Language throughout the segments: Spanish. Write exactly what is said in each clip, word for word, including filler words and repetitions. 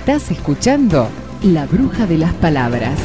Estás escuchando La Bruja de las Palabras.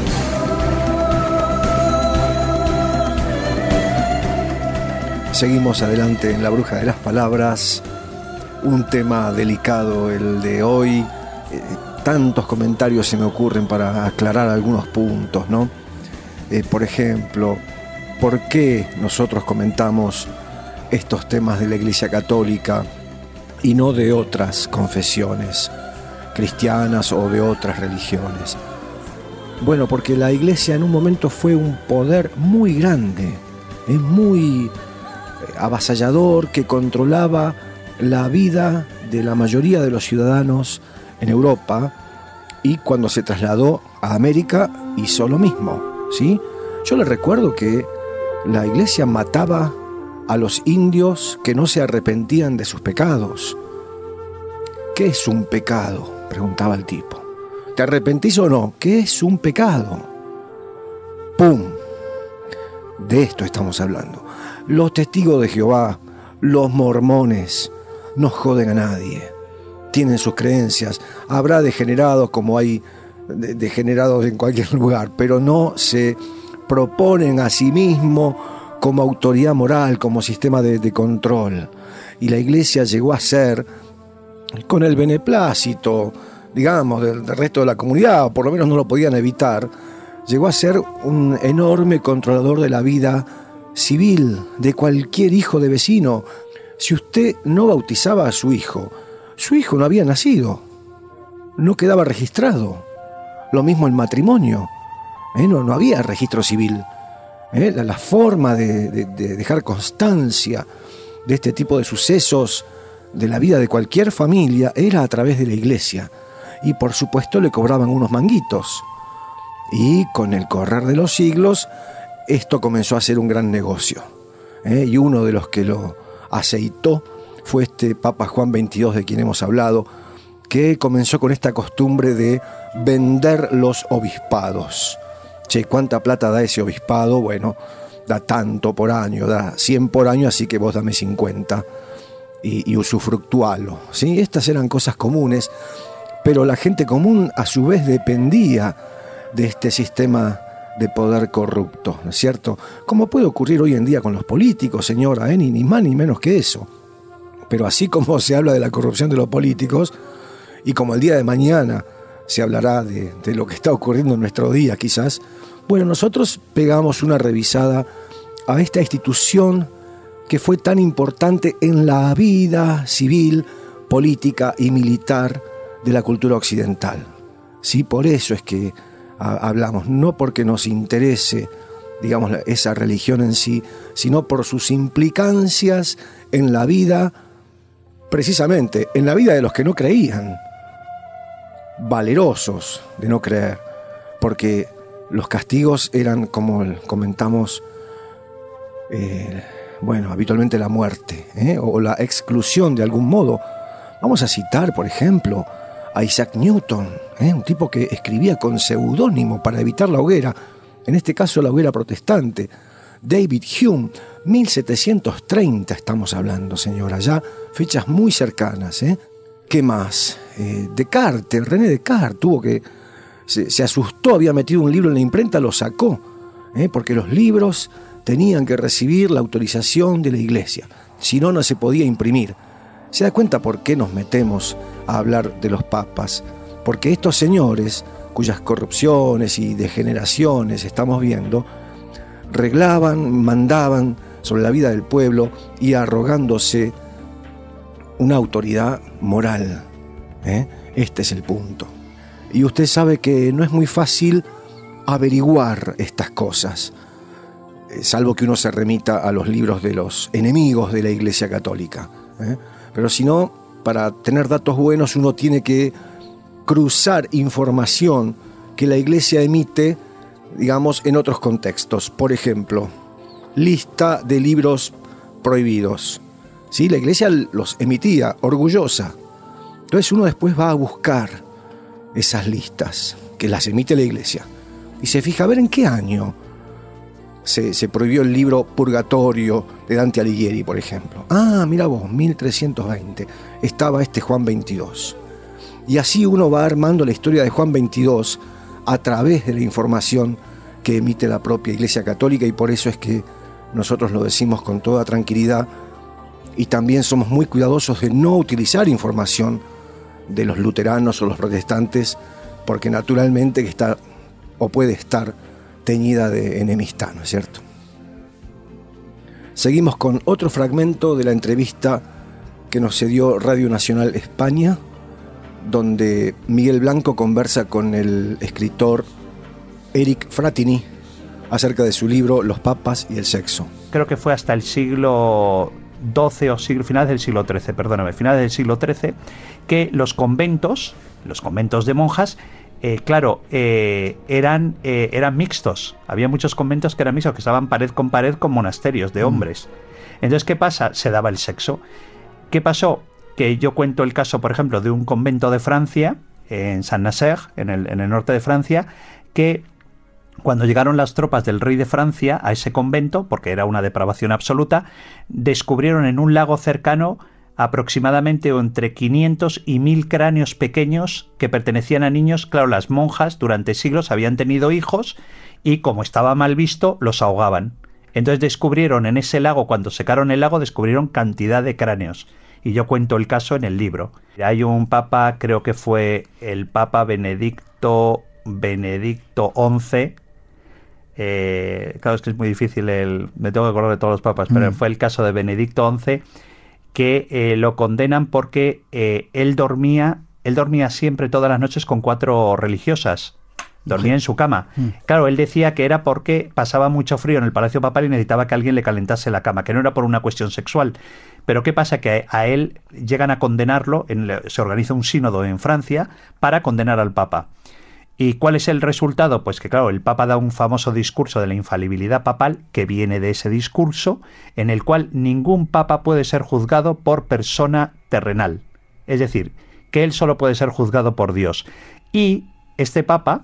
Seguimos adelante en La Bruja de las Palabras. Un tema delicado el de hoy. Eh, tantos comentarios se me ocurren para aclarar algunos puntos, ¿no? Eh, por ejemplo, ¿por qué nosotros comentamos estos temas de la Iglesia Católica y no de otras confesiones cristianas o de otras religiones? Bueno, porque la Iglesia en un momento fue un poder muy grande, es muy avasallador, que controlaba la vida de la mayoría de los ciudadanos en Europa, y cuando se trasladó a América hizo lo mismo, ¿sí? Yo les recuerdo que la Iglesia mataba a los indios que no se arrepentían de sus pecados. ¿Qué es un pecado?, preguntaba el tipo. ¿Te arrepentís o no? ¿Qué es un pecado? ¡Pum! De esto estamos hablando. Los testigos de Jehová, los mormones, no joden a nadie. Tienen sus creencias. Habrá degenerados como hay degenerados en cualquier lugar, pero no se proponen a sí mismos como autoridad moral, como sistema de, de control. Y la Iglesia llegó a ser, con el beneplácito, digamos, del, del resto de la comunidad, o por lo menos no lo podían evitar, llegó a ser un enorme controlador de la vida civil de cualquier hijo de vecino. Si usted no bautizaba a su hijo, su hijo no había nacido, no quedaba registrado. Lo mismo el matrimonio, ¿eh? no, no había registro civil. ¿eh? La, la forma de, de, de dejar constancia de este tipo de sucesos de la vida de cualquier familia era a través de la Iglesia, y por supuesto le cobraban unos manguitos. Y con el correr de los siglos esto comenzó a ser un gran negocio, ¿eh? y uno de los que lo aceitó fue este Papa Juan veintidós, de quien hemos hablado, que comenzó con esta costumbre de vender los obispados. Che, ¿cuánta plata da ese obispado? Bueno, da tanto por año, da cien por año, así que vos dame cincuenta y, y usufructualo, ¿sí? Estas eran cosas comunes, pero la gente común a su vez dependía de este sistema de poder corrupto, ¿no es cierto? Como puede ocurrir hoy en día con los políticos, señora, ¿eh? ni, ni más ni menos que eso. Pero así como se habla de la corrupción de los políticos, y como el día de mañana se hablará de, de lo que está ocurriendo en nuestro día quizás, bueno, nosotros pegamos una revisada a esta institución que fue tan importante en la vida civil, política y militar de la cultura occidental. Sí, por eso es que hablamos, no porque nos interese, digamos, esa religión en sí, sino por sus implicancias en la vida, precisamente en la vida de los que no creían, valerosos de no creer, porque los castigos eran, como comentamos, eh, bueno, habitualmente la muerte, ¿eh? o la exclusión de algún modo. Vamos a citar, por ejemplo, a Isaac Newton, ¿eh? un tipo que escribía con seudónimo para evitar la hoguera, en este caso la hoguera protestante. David Hume, mil setecientos treinta estamos hablando, señora, ya fechas muy cercanas. ¿eh? ¿Qué más? Eh, Descartes, René Descartes tuvo que, se, se asustó, había metido un libro en la imprenta, lo sacó, ¿eh? porque los libros tenían que recibir la autorización de la Iglesia, si no, no se podía imprimir. ¿Se da cuenta por qué nos metemos a hablar de los papas? Porque estos señores, cuyas corrupciones y degeneraciones estamos viendo, reglaban, mandaban sobre la vida del pueblo y arrogándose una autoridad moral. ¿eh? Este es el punto. Y usted sabe que no es muy fácil averiguar estas cosas, salvo que uno se remita a los libros de los enemigos de la Iglesia Católica. ¿eh? Pero si no, para tener datos buenos uno tiene que cruzar información que la Iglesia emite, digamos, en otros contextos. Por ejemplo, lista de libros prohibidos. ¿Sí? La Iglesia los emitía, orgullosa. Entonces uno después va a buscar esas listas que las emite la Iglesia y se fija a ver en qué año se, se prohibió el libro Purgatorio de Dante Alighieri, por ejemplo. Ah, mira vos, mil trescientos veinte estaba este Juan veintidós. Y así uno va armando la historia de Juan veintidós a través de la información que emite la propia Iglesia Católica, y por eso es que nosotros lo decimos con toda tranquilidad, y también somos muy cuidadosos de no utilizar información de los luteranos o los protestantes, porque naturalmente que está o puede estar teñida de enemistad, ¿no es cierto? Seguimos con otro fragmento de la entrevista que nos cedió Radio Nacional España, donde Miguel Blanco conversa con el escritor Eric Fratini acerca de su libro Los papas y el sexo. Creo que fue hasta el siglo doce o siglo, finales del siglo trece, perdóname, finales del siglo trece, que los conventos, los conventos de monjas, eh, claro, eh, eran, eh, eran mixtos. Había muchos conventos que eran mixtos, que estaban pared con pared con monasterios de hombres. Entonces, ¿qué pasa? Se daba el sexo. ¿Qué pasó? Que yo cuento el caso, por ejemplo, de un convento de Francia, en Saint-Nazaire, en el, en el norte de Francia, que cuando llegaron las tropas del rey de Francia a ese convento, porque era una depravación absoluta, descubrieron en un lago cercano aproximadamente entre quinientos y mil cráneos pequeños que pertenecían a niños. Claro, las monjas durante siglos habían tenido hijos y, como estaba mal visto, los ahogaban. Entonces descubrieron en ese lago, cuando secaron el lago, descubrieron cantidad de cráneos. Y yo cuento el caso en el libro. Hay un papa, creo que fue el Papa Benedicto, Benedicto once. Eh, claro, es que es muy difícil, el, me tengo que acordar de todos los papas, pero mm. fue el caso de Benedicto once, que eh, lo condenan porque eh, él dormía, él dormía siempre todas las noches con cuatro religiosas. Dormía sí. en su cama. Mm. Claro, él decía que era porque pasaba mucho frío en el Palacio Papal y necesitaba que alguien le calentase la cama, que no era por una cuestión sexual. Pero ¿qué pasa? Que a él llegan a condenarlo, en, se organiza un sínodo en Francia para condenar al Papa. ¿Y cuál es el resultado? Pues que, claro, el Papa da un famoso discurso de la infalibilidad papal, que viene de ese discurso, en el cual ningún papa puede ser juzgado por persona terrenal. Es decir, que él solo puede ser juzgado por Dios. Y este Papa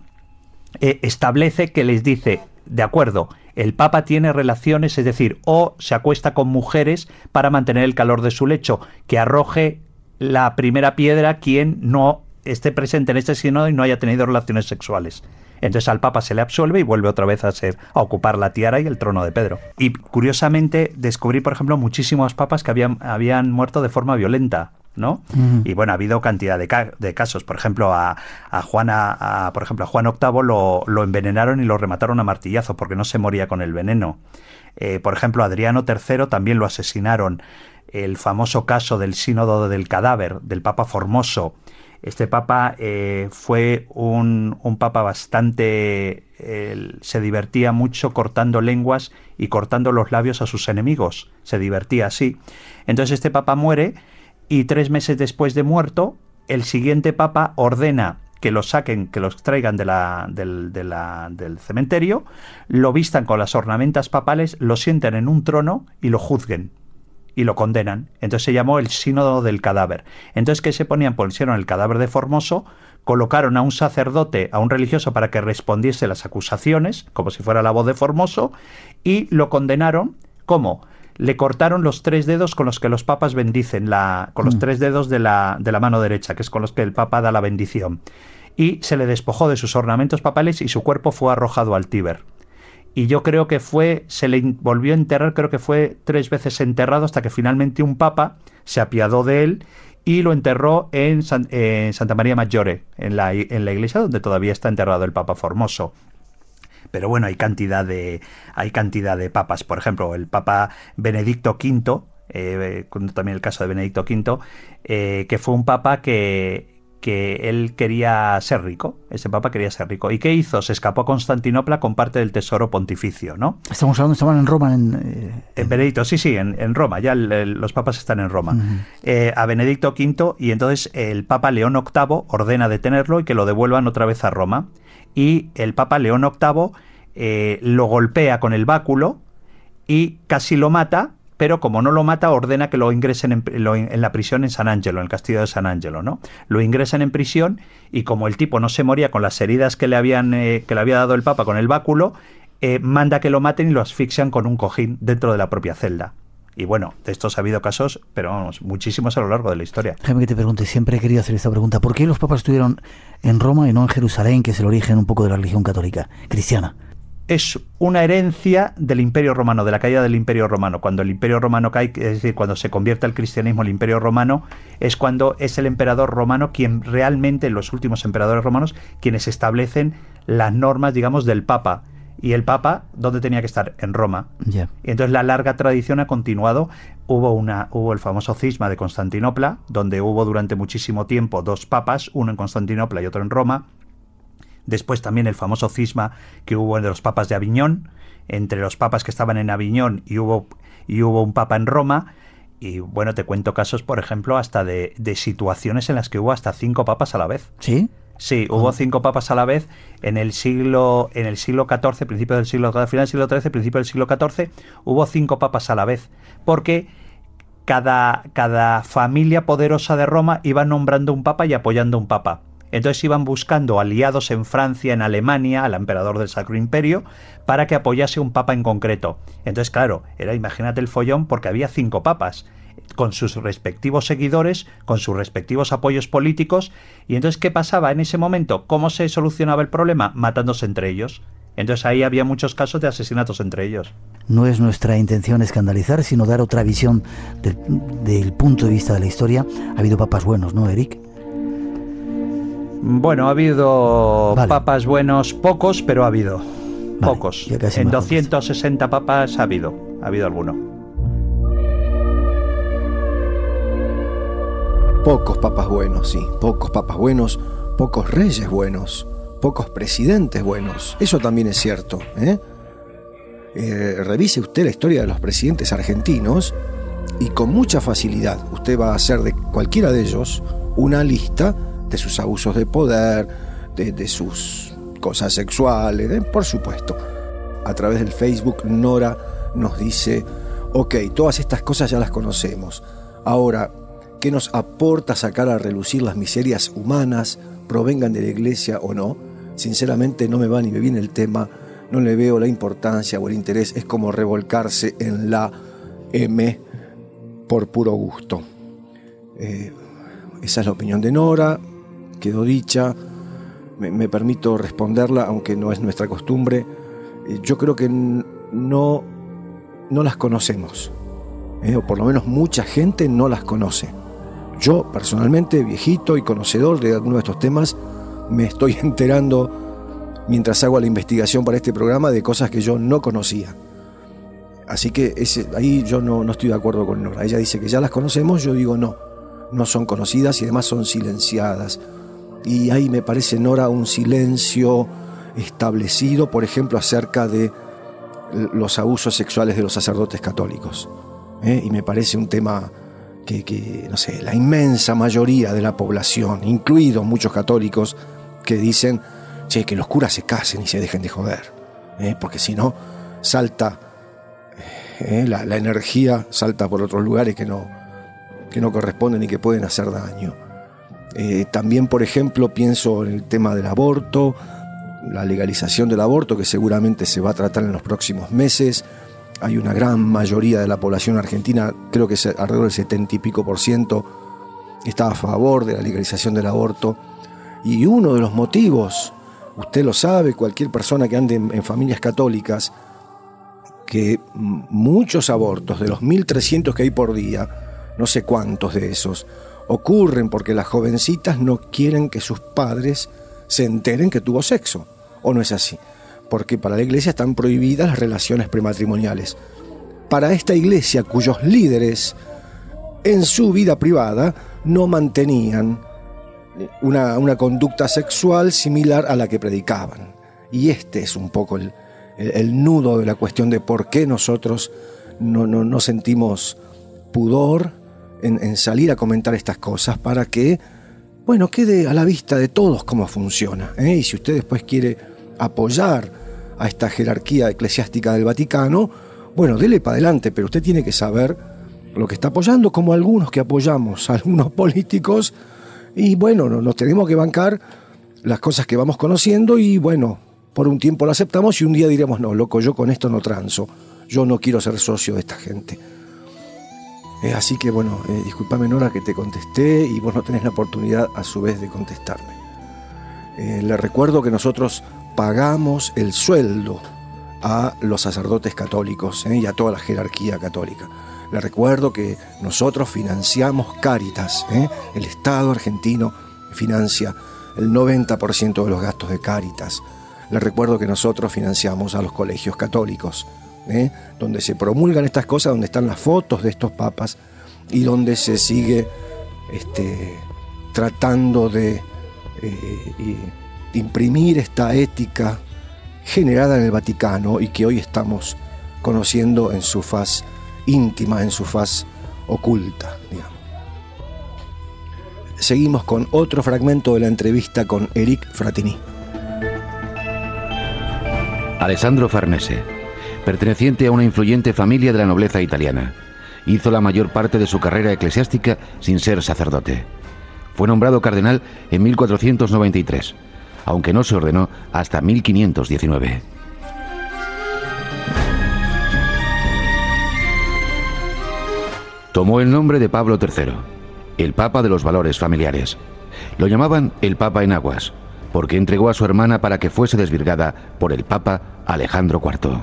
eh, establece que les dice, de acuerdo, el Papa tiene relaciones, es decir, o se acuesta con mujeres para mantener el calor de su lecho, que arroje la primera piedra quien no esté presente en este sínodo y no haya tenido relaciones sexuales. Entonces al Papa se le absuelve y vuelve otra vez a ser a ocupar la tiara y el trono de Pedro. Y curiosamente descubrí, por ejemplo, muchísimos papas que habían, habían muerto de forma violenta, ¿no? Uh-huh. Y bueno, ha habido cantidad de, ca- de casos. Por ejemplo, a, a Juana, a, por ejemplo, a Juan octavo lo, lo envenenaron y lo remataron a martillazo porque no se moría con el veneno. Eh, por ejemplo, a Adriano tercero también lo asesinaron. El famoso caso del sínodo del cadáver del Papa Formoso. Este papa eh, fue un, un papa bastante... Eh, se divertía mucho cortando lenguas y cortando los labios a sus enemigos. Se divertía así. Entonces este papa muere y tres meses después de muerto, el siguiente papa ordena que los saquen, que los traigan de la, del, de la, del cementerio, lo vistan con las ornamentas papales, lo sienten en un trono y lo juzguen. Y lo condenan. Entonces se llamó el sínodo del cadáver. Entonces, ¿qué se ponían? Pusieron el cadáver de Formoso, colocaron a un sacerdote, a un religioso, para que respondiese las acusaciones, como si fuera la voz de Formoso, y lo condenaron. ¿Cómo? Le cortaron los tres dedos con los que los papas bendicen, la, con los mm. tres dedos de la, de la mano derecha, que es con los que el papa da la bendición. Y se le despojó de sus ornamentos papales y su cuerpo fue arrojado al Tíber. Y yo creo que fue, se le volvió a enterrar, creo que fue tres veces enterrado hasta que finalmente un papa se apiadó de él y lo enterró en, San, en Santa María Maggiore, en la, en la iglesia donde todavía está enterrado el Papa Formoso. Pero bueno, hay cantidad de, hay cantidad de papas. Por ejemplo, el Papa Benedicto quinto, eh, también el caso de Benedicto quinto, eh, que fue un papa que... que él quería ser rico, ese papa quería ser rico. ¿Y qué hizo? Se escapó a Constantinopla con parte del tesoro pontificio, ¿no? Estamos hablando, estaban en Roma. En, eh, en Benedicto, sí, sí, en, en Roma, ya el, el, los papas están en Roma. Uh-huh. Eh, a Benedicto quinto, y entonces el Papa León octavo ordena detenerlo y que lo devuelvan otra vez a Roma. Y el Papa León octavo eh, lo golpea con el báculo y casi lo mata, pero como no lo mata, ordena que lo ingresen en, lo, en la prisión en San Angelo, en el castillo de San Angelo, ¿no? Lo ingresan en prisión y como el tipo no se moría con las heridas que le habían eh, que le había dado el Papa con el báculo, eh, manda que lo maten y lo asfixian con un cojín dentro de la propia celda. Y bueno, de estos ha habido casos, pero vamos, muchísimos a lo largo de la historia. Déjame que te pregunte, siempre he querido hacer esta pregunta. ¿Por qué los papas estuvieron en Roma y no en Jerusalén, que es el origen un poco de la religión católica cristiana? Es una herencia del Imperio Romano, de la caída del Imperio Romano. Cuando el Imperio Romano cae, es decir, cuando se convierte al cristianismo el Imperio Romano, es cuando es el emperador romano quien realmente, los últimos emperadores romanos, quienes establecen las normas, digamos, del Papa. Y el Papa, ¿dónde tenía que estar? En Roma. Yeah. Y entonces la larga tradición ha continuado. Hubo, una, hubo el famoso cisma de Constantinopla, donde hubo durante muchísimo tiempo dos papas, uno en Constantinopla y otro en Roma. Después también el famoso cisma que hubo entre los papas de Aviñón, entre los papas que estaban en Aviñón y hubo, y hubo un papa en Roma. Y bueno, te cuento casos, por ejemplo, hasta de, de situaciones en las que hubo hasta cinco papas a la vez. ¿Sí? Sí, hubo cinco papas a la vez en el siglo en el siglo catorce, principio del siglo final del siglo trece, principio del siglo catorce, hubo cinco papas a la vez, porque cada cada familia poderosa de Roma iba nombrando un papa y apoyando un papa. Entonces iban buscando aliados en Francia, en Alemania, al emperador del Sacro Imperio, para que apoyase un papa en concreto. Entonces, claro, era, imagínate el follón, porque había cinco papas, con sus respectivos seguidores, con sus respectivos apoyos políticos. Y entonces, ¿qué pasaba en ese momento? ¿Cómo se solucionaba el problema? Matándose entre ellos. Entonces ahí había muchos casos de asesinatos entre ellos. No es nuestra intención escandalizar, sino dar otra visión del, del punto de vista de la historia. Ha habido papas buenos, ¿no, Eric? Bueno, ha habido vale. papas buenos, pocos, pero ha habido. Vale, pocos. mejor. En doscientos sesenta papas ha habido. Ha habido alguno. Pocos papas buenos, sí. Pocos papas buenos, pocos reyes buenos, pocos presidentes buenos. Eso también es cierto, ¿eh? Eh, revise usted la historia de los presidentes argentinos y con mucha facilidad usted va a hacer de cualquiera de ellos una lista de sus abusos de poder, de, de sus cosas sexuales, de, por supuesto. A través del Facebook, Nora nos dice, ok, todas estas cosas ya las conocemos. Ahora, ¿qué nos aporta sacar a relucir las miserias humanas, provengan de la iglesia o no? Sinceramente no me va ni me viene el tema, no le veo la importancia o el interés, es como revolcarse en la M por puro gusto. Eh, esa es la opinión de Nora, quedó dicha, me, me permito responderla, aunque no es nuestra costumbre. Eh, yo creo que no, no las conocemos, eh, o por lo menos mucha gente no las conoce. Yo, personalmente, viejito y conocedor de algunos de estos temas, me estoy enterando, mientras hago la investigación para este programa, de cosas que yo no conocía. Así que ese, ahí yo no, no estoy de acuerdo con Nora. Ella dice que ya las conocemos, yo digo no, no son conocidas y además son silenciadas. Y ahí me parece, Nora, un silencio establecido, por ejemplo, acerca de los abusos sexuales de los sacerdotes católicos. ¿Eh? Y me parece un tema que, que, no sé, la inmensa mayoría de la población, incluidos muchos católicos, que dicen, che, que los curas se casen y se dejen de joder, ¿eh? Porque si no, salta, eh, la, la energía salta por otros lugares que no, que no corresponden y que pueden hacer daño. Eh, también, por ejemplo, pienso en el tema del aborto, la legalización del aborto, que seguramente se va a tratar en los próximos meses. Hay una gran mayoría de la población argentina, creo que es alrededor del setenta y pico por ciento, está a favor de la legalización del aborto. Y uno de los motivos, usted lo sabe, cualquier persona que ande en, en familias católicas, que muchos abortos, de los mil trescientos que hay por día, no sé cuántos de esos, ocurren porque las jovencitas no quieren que sus padres se enteren que tuvo sexo, ¿o no es así? Porque para la iglesia están prohibidas las relaciones prematrimoniales. Para esta iglesia, cuyos líderes en su vida privada no mantenían una, una conducta sexual similar a la que predicaban. Y este es un poco el, el, el nudo de la cuestión de por qué nosotros no, no, no sentimos pudor en, en salir a comentar estas cosas, para que, bueno, quede a la vista de todos cómo funciona, ¿eh? Y si usted después quiere apoyar a esta jerarquía eclesiástica del Vaticano, bueno, dele para adelante, pero usted tiene que saber lo que está apoyando, como algunos que apoyamos a algunos políticos, y bueno, nos tenemos que bancar las cosas que vamos conociendo y bueno, por un tiempo lo aceptamos y un día diremos, no, loco, yo con esto no transo, yo no quiero ser socio de esta gente. Eh, así que bueno, eh, discúlpame Nora que te contesté y vos no tenés la oportunidad a su vez de contestarme. Eh, le recuerdo que nosotros pagamos el sueldo a los sacerdotes católicos eh, y a toda la jerarquía católica. Le recuerdo que nosotros financiamos Cáritas, ¿eh? El Estado argentino financia el noventa por ciento de los gastos de Cáritas. Le recuerdo que nosotros financiamos a los colegios católicos, ¿eh? Donde se promulgan estas cosas, donde están las fotos de estos papas y donde se sigue este, tratando de eh, imprimir esta ética generada en el Vaticano y que hoy estamos conociendo en su faz íntima, en su faz oculta, digamos. Seguimos con otro fragmento de la entrevista con Éric Frattini. Alessandro Farnese, perteneciente a una influyente familia de la nobleza italiana, hizo la mayor parte de su carrera eclesiástica sin ser sacerdote. Fue nombrado cardenal en mil cuatrocientos noventa y tres, aunque no se ordenó hasta mil quinientos diecinueve. Tomó el nombre de Pablo tercero, el Papa de los valores familiares. Lo llamaban el Papa en aguas, porque entregó a su hermana para que fuese desvirgada por el Papa Alejandro cuarto.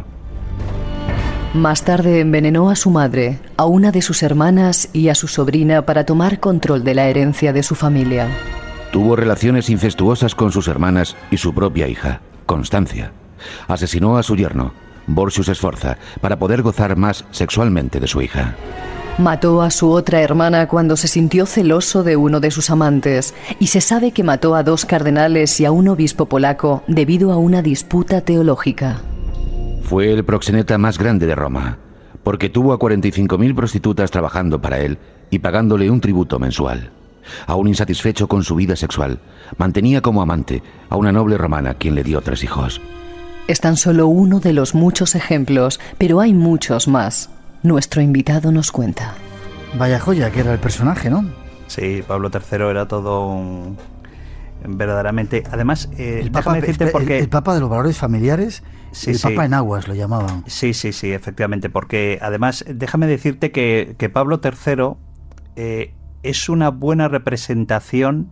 Más tarde envenenó a su madre, a una de sus hermanas y a su sobrina para tomar control de la herencia de su familia. Tuvo relaciones incestuosas con sus hermanas y su propia hija, Constancia. Asesinó a su yerno, Borgius Sforza, para poder gozar más sexualmente de su hija. Mató a su otra hermana cuando se sintió celoso de uno de sus amantes, y se sabe que mató a dos cardenales y a un obispo polaco debido a una disputa teológica. Fue el proxeneta más grande de Roma, porque tuvo a cuarenta y cinco mil prostitutas trabajando para él y pagándole un tributo mensual. Aún insatisfecho con su vida sexual, mantenía como amante a una noble romana quien le dio tres hijos. Es tan solo uno de los muchos ejemplos, pero hay muchos más. Nuestro invitado nos cuenta. Vaya joya que era el personaje, ¿no? Sí, Pablo tercero era todo un... verdaderamente... Además, eh, el, papa, decirte porque... el, el Papa de los valores familiares, sí, el sí. Papa en aguas lo llamaban. Sí, sí, sí, efectivamente, porque además, déjame decirte que, que Pablo tercero eh, es una buena representación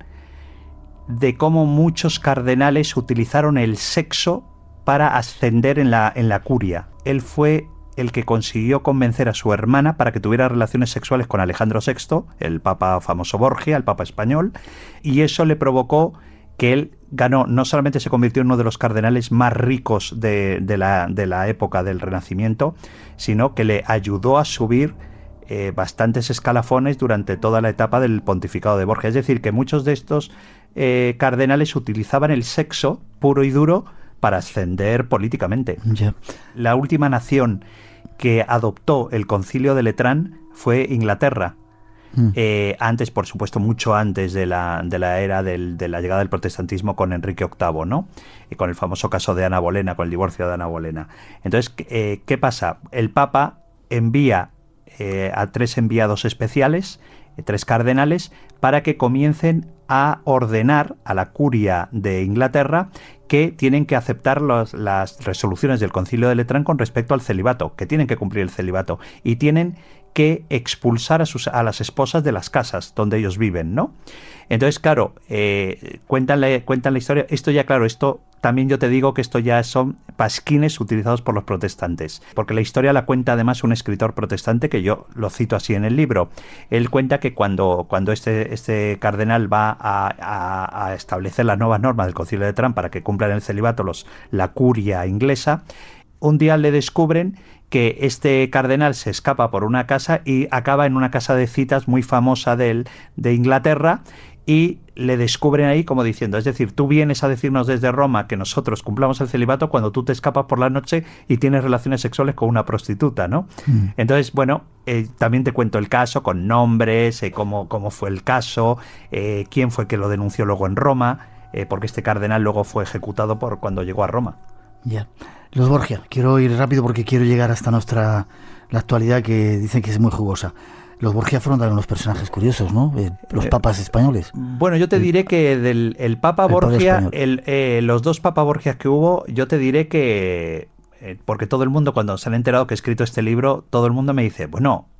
de cómo muchos cardenales utilizaron el sexo para ascender en la, en la curia. Él fue el que consiguió convencer a su hermana para que tuviera relaciones sexuales con Alejandro sexto, el papa famoso Borgia, el papa español, y eso le provocó que él ganó, no solamente se convirtió en uno de los cardenales más ricos de, de, la, de la época del Renacimiento, sino que le ayudó a subir eh, bastantes escalafones durante toda la etapa del pontificado de Borgia. Es decir, que muchos de estos eh, cardenales utilizaban el sexo puro y duro para ascender políticamente. Yeah. La última nación que adoptó el Concilio de Letrán fue Inglaterra. Mm. Eh, antes, por supuesto, mucho antes de la, de la era del, de la llegada del protestantismo con Enrique octavo, ¿no? Y con el famoso caso de Ana Bolena, con el divorcio de Ana Bolena. Entonces, eh, ¿qué pasa? El Papa envía eh, a tres enviados especiales, eh, tres cardenales, para que comiencen a ordenar a la curia de Inglaterra que tienen que aceptar los, las resoluciones del Concilio de Letrán con respecto al celibato, que tienen que cumplir el celibato y tienen que expulsar a, sus, a las esposas de las casas donde ellos viven, ¿no? Entonces, claro, eh, cuentan, la, cuentan la historia. Esto ya, claro, esto también yo te digo que esto ya son pasquines utilizados por los protestantes, porque la historia la cuenta además un escritor protestante que yo lo cito así en el libro. Él cuenta que cuando, cuando este, este cardenal va a, a, a establecer las nuevas normas del Concilio de Letrán para que cumplan el celibato los, la curia inglesa, un día le descubren que este cardenal se escapa por una casa y acaba en una casa de citas muy famosa de, él, de Inglaterra, y le descubren ahí como diciendo, es decir, tú vienes a decirnos desde Roma que nosotros cumplamos el celibato cuando tú te escapas por la noche y tienes relaciones sexuales con una prostituta, ¿no? Mm. Entonces, bueno, eh, también te cuento el caso con nombres, eh, cómo, cómo fue el caso, eh, quién fue que lo denunció luego en Roma, eh, porque este cardenal luego fue ejecutado por cuando llegó a Roma. Ya. Yeah. Los Borgia, quiero ir rápido porque quiero llegar hasta nuestra la actualidad, que dicen que es muy jugosa. Los Borgia fueron también unos personajes curiosos, ¿no? Eh, los papas españoles. Bueno, yo te diré que del el Papa el Borgia, el, eh, los dos Papa Borgias que hubo, yo te diré que, eh, porque todo el mundo, cuando se han enterado que he escrito este libro, todo el mundo me dice, bueno,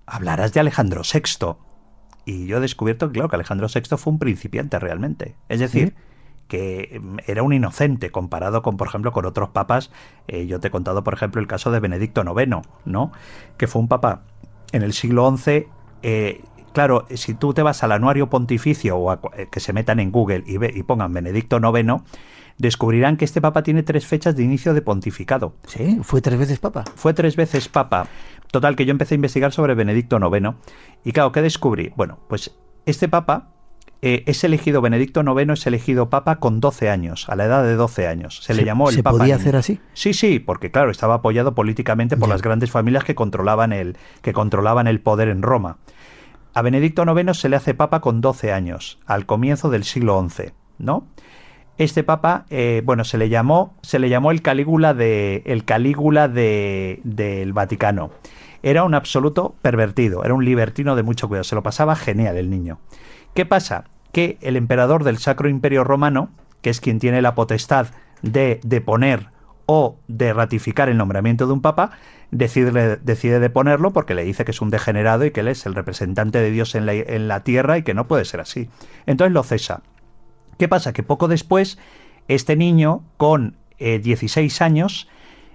hablarás de Alejandro sexto. Y yo he descubierto, claro, que Alejandro sexto fue un principiante realmente. Es decir, ¿sí? que era un inocente comparado con, por ejemplo, con otros papas. Eh, yo te he contado, por ejemplo, el caso de Benedicto noveno, ¿no? Que fue un papa en el siglo once. Eh, claro, si tú te vas al anuario pontificio o a, eh, que se metan en Google y, ve, y pongan Benedicto noveno, descubrirán que este papa tiene tres fechas de inicio de pontificado. ¿Sí? ¿Fue tres veces papa? Fue tres veces papa. Total, que yo empecé a investigar sobre Benedicto noveno. Y claro, ¿qué descubrí? Bueno, pues este papa eh, es elegido, Benedicto noveno es elegido papa con doce años, a la edad de doce años. Se, se le llamó el ¿se papa. ¿Se podía niño. hacer así? Sí, sí, porque claro, estaba apoyado políticamente por ya. las grandes familias que controlaban el, que controlaban el poder en Roma. A Benedicto noveno se le hace papa con doce años, al comienzo del siglo once, ¿no? Este papa, eh, bueno, se le llamó, se le llamó el Calígula de, el Calígula de, del Vaticano. Era un absoluto pervertido, era un libertino de mucho cuidado, se lo pasaba genial el niño. ¿Qué pasa? Que el emperador del Sacro Imperio Romano, que es quien tiene la potestad de deponer o de ratificar el nombramiento de un papa, decide, decide deponerlo porque le dice que es un degenerado y que él es el representante de Dios en la, en la tierra y que no puede ser así. Entonces lo cesa. ¿Qué pasa? Que poco después, este niño, con eh, dieciséis años,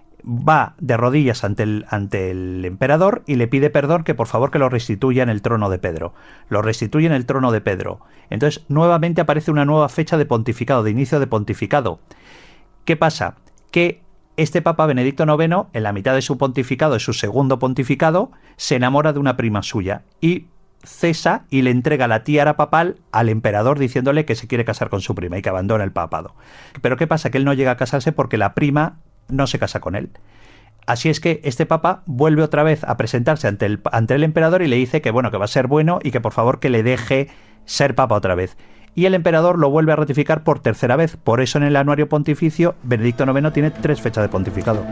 va de rodillas ante el, ante el emperador y le pide perdón, que por favor que lo restituya en el trono de Pedro. Lo restituye en el trono de Pedro. Entonces, nuevamente aparece una nueva fecha de pontificado, de inicio de pontificado. ¿Qué pasa? Que este papa Benedicto noveno, en la mitad de su pontificado, de su segundo pontificado, se enamora de una prima suya y cesa y le entrega la tiara papal al emperador diciéndole que se quiere casar con su prima y que abandona el papado. Pero ¿qué pasa? Que él no llega a casarse porque la prima no se casa con él. Así es que este papa vuelve otra vez a presentarse ante el, ante el emperador y le dice que bueno, que va a ser bueno y que por favor que le deje ser papa otra vez. Y el emperador lo vuelve a ratificar por tercera vez. Por eso en el anuario pontificio Benedicto noveno tiene tres fechas de pontificado.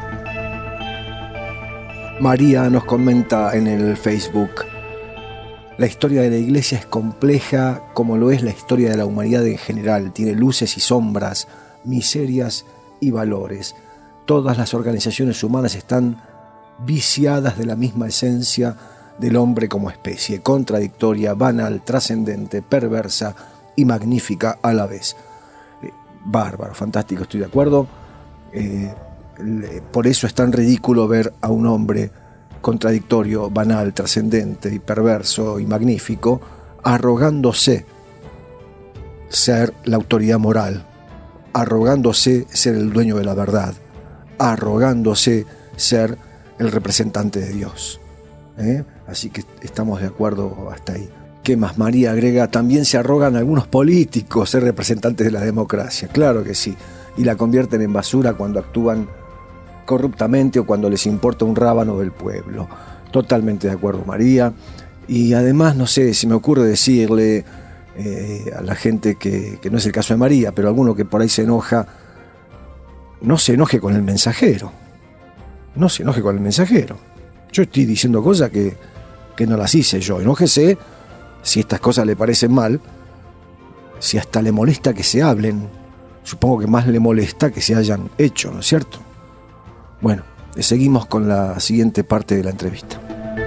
María nos comenta en el Facebook: la historia de la Iglesia es compleja como lo es la historia de la humanidad en general. Tiene luces y sombras, miserias y valores. Todas las organizaciones humanas están viciadas de la misma esencia del hombre como especie, contradictoria, banal, trascendente, perversa y magnífica a la vez. Eh, bárbaro, fantástico, estoy de acuerdo. Eh, por eso es tan ridículo ver a un hombre contradictorio, banal, trascendente y perverso y magnífico, arrogándose ser la autoridad moral, arrogándose ser el dueño de la verdad, arrogándose ser el representante de Dios. ¿Eh? Así que estamos de acuerdo hasta ahí. ¿Qué más? María agrega: también se arrogan algunos políticos ser representantes de la democracia. Claro que sí, y la convierten en basura cuando actúan corruptamente o cuando les importa un rábano del pueblo. Totalmente de acuerdo, María. Y además, no sé, si me ocurre decirle eh, a la gente que, que no es el caso de María, pero alguno que por ahí se enoja, no se enoje con el mensajero. No se enoje con el mensajero. Yo estoy diciendo cosas que, que no las hice yo. Enójese si estas cosas le parecen mal, si hasta le molesta que se hablen. Supongo que más le molesta que se hayan hecho, ¿no es cierto? Bueno, seguimos con la siguiente parte de la entrevista.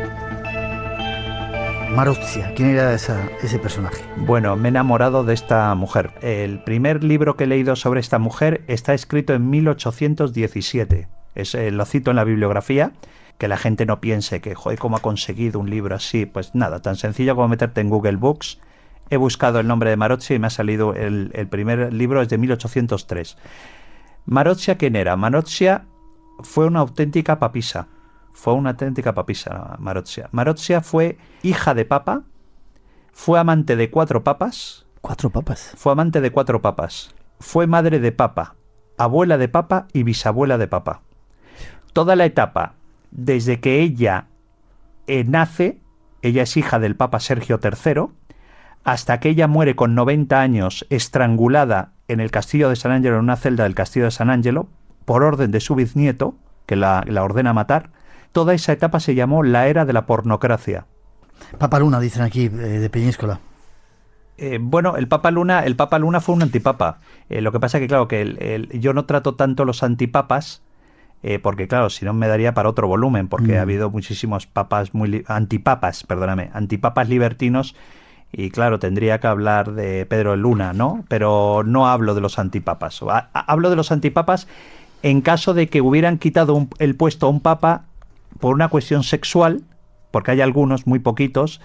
Marozia, ¿quién era esa, ese personaje? Bueno, me he enamorado de esta mujer. El primer libro que he leído sobre esta mujer está escrito en mil ochocientos diecisiete. Es, eh, lo cito en la bibliografía. Que la gente no piense que, joder, ¿cómo ha conseguido un libro así? Pues nada, tan sencillo como meterte en Google Books. He buscado el nombre de Marozia y me ha salido el, el primer libro, es de mil ochocientos tres. Marozia, ¿quién era? Marozia fue una auténtica papisa. Fue una auténtica papisa, Marozia. Marozia fue hija de papa, fue amante de cuatro papas. ¿Cuatro papas? Fue amante de cuatro papas. Fue madre de papa, abuela de papa y bisabuela de papa. Toda la etapa desde que ella eh, nace, ella es hija del Papa Sergio tercero, hasta que ella muere con noventa años estrangulada en el castillo de San Angelo, en una celda del castillo de San Angelo, por orden de su bisnieto, que la, la ordena matar. Toda esa etapa se llamó la era de la pornocracia. Papa Luna, dicen aquí, eh, de Peñíscola. Eh, bueno, el Papa Luna, el Papa Luna fue un antipapa. Eh, lo que pasa que, claro, que el, el, yo no trato tanto los antipapas, eh, porque claro, si no me daría para otro volumen, porque Mm. ha habido muchísimos papas, muy li- antipapas, perdóname, antipapas libertinos, y claro, tendría que hablar de Pedro Luna, ¿no? Pero no hablo de los antipapas. Ha- ha- Hablo de los antipapas en caso de que hubieran quitado un- el puesto a un papa por una cuestión sexual, porque hay algunos, muy poquitos,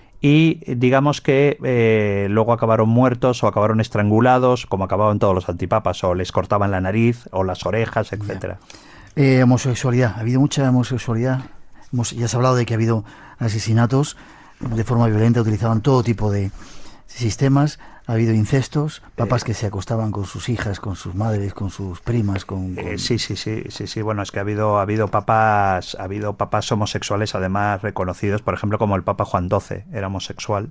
y digamos que eh, luego acabaron muertos o acabaron estrangulados, como acababan todos los antipapas, o les cortaban la nariz o las orejas, etcétera. Eh, homosexualidad, ha habido mucha homosexualidad. Hemos, ya has hablado de que ha habido asesinatos de forma violenta, utilizaban todo tipo de sistemas, ha habido incestos, papas Eh, que se acostaban con sus hijas, con sus madres, con sus primas, con... con- Eh, sí, sí, sí, sí, sí. Bueno, es que ha habido, ha habido papas, ha habido papas homosexuales, además reconocidos, por ejemplo, como el Papa Juan doce era homosexual,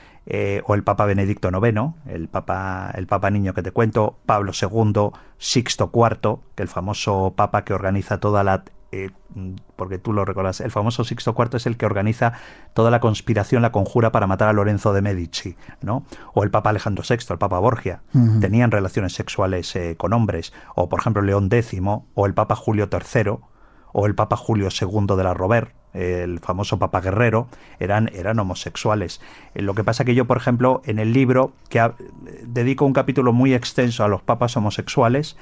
eh, o el Papa Benedicto noveno, el Papa, el Papa Niño que te cuento, Pablo segundo, Sixto cuarto, que el famoso Papa que organiza toda la eh, porque tú lo recuerdas, el famoso Sixto cuarto es el que organiza toda la conspiración, la conjura para matar a Lorenzo de Medici, ¿no? O el Papa Alejandro sexto, el Papa Borgia, Ujú. tenían relaciones sexuales eh, con hombres, o por ejemplo León décimo, o el Papa Julio tercero, o el Papa Julio segundo de la Robert, el famoso Papa Guerrero, eran, eran homosexuales. Eh, Lo que pasa que yo, por ejemplo, en el libro, que ha- dedico un capítulo muy extenso a los papas homosexuales,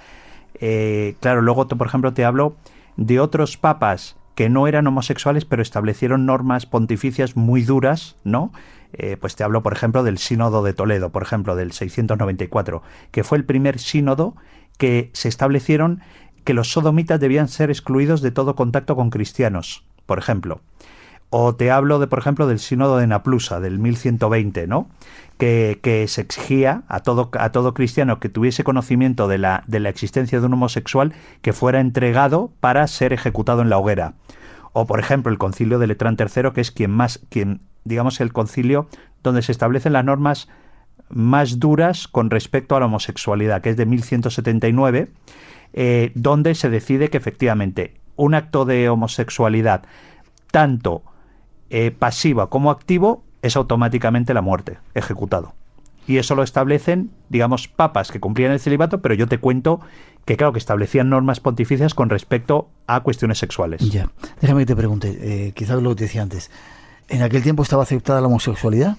eh, claro, luego, te- por ejemplo, te hablo de otros papas que no eran homosexuales, pero establecieron normas pontificias muy duras, ¿no? Eh, pues te hablo, por ejemplo, del Sínodo de Toledo, por ejemplo, del seiscientos noventa y cuatro, que fue el primer sínodo que se establecieron que los sodomitas debían ser excluidos de todo contacto con cristianos, por ejemplo. O te hablo, de, por ejemplo, del Sínodo de Naplusa, del mil ciento veinte, ¿no? Que, que se exigía a todo, a todo cristiano que tuviese conocimiento de la, de la existencia de un homosexual que fuera entregado para ser ejecutado en la hoguera. O, por ejemplo, el Concilio de Letrán tercero, que es quien más, quien, digamos, el concilio donde se establecen las normas más duras con respecto a la homosexualidad, que es de mil ciento setenta y nueve, eh, donde se decide que efectivamente un acto de homosexualidad, tanto eh, pasiva como activo, es automáticamente la muerte, ejecutado. Y eso lo establecen, digamos, papas que cumplían el celibato, pero yo te cuento que, claro, que establecían normas pontificias con respecto a cuestiones sexuales. Ya, déjame que te pregunte, eh, quizás lo que te decía antes, ¿en aquel tiempo estaba aceptada la homosexualidad?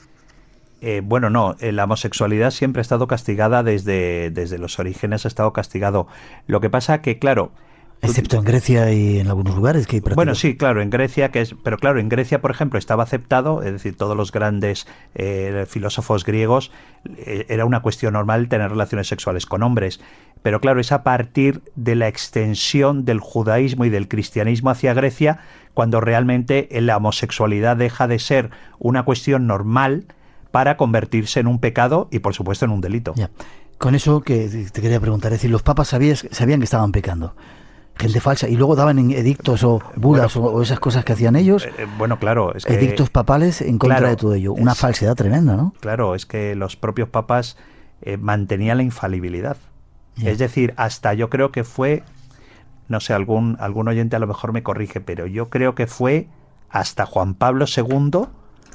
Eh, bueno, no, eh, la homosexualidad siempre ha estado castigada desde, desde los orígenes, ha estado castigado. Lo que pasa que, claro... Excepto en Grecia y en algunos lugares que hay prácticas. Bueno, sí, claro, en Grecia, que es, pero claro, en Grecia, por ejemplo, estaba aceptado, es decir, todos los grandes eh, filósofos griegos, eh, era una cuestión normal tener relaciones sexuales con hombres, pero claro, es a partir de la extensión del judaísmo y del cristianismo hacia Grecia cuando realmente la homosexualidad deja de ser una cuestión normal para convertirse en un pecado y, por supuesto, en un delito. Ya. Con eso que te quería preguntar, es decir, los papas sabías, sabían que estaban pecando. Gente falsa, y luego daban en edictos o bulas Bueno, o, o esas cosas que hacían ellos, Eh, eh, bueno, claro, es que... edictos papales en contra claro, de todo ello. Una es- falsedad tremenda, ¿no? Claro, es que los propios papas eh, mantenían la infalibilidad. Ya. Es decir, hasta yo creo que fue, no sé, algún, algún oyente a lo mejor me corrige, pero yo creo que fue hasta Juan Pablo segundo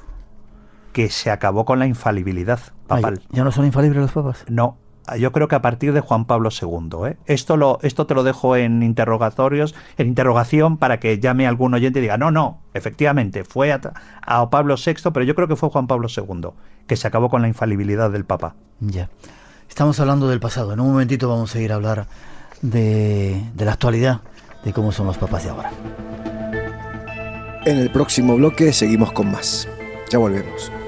que se acabó con la infalibilidad papal. Ay, ¿ya no son infalibles los papas? No, yo creo que a partir de Juan Pablo segundo. ¿eh? Esto, lo, esto te lo dejo en interrogatorios, en interrogación, para que llame algún oyente y diga, no, no, efectivamente, fue a, a Pablo sexto, pero yo creo que fue Juan Pablo segundo, que se acabó con la infalibilidad del Papa. Ya. Estamos hablando del pasado. En un momentito vamos a ir a hablar de, de la actualidad, de cómo son los papas de ahora. En el próximo bloque seguimos con más. Ya volvemos.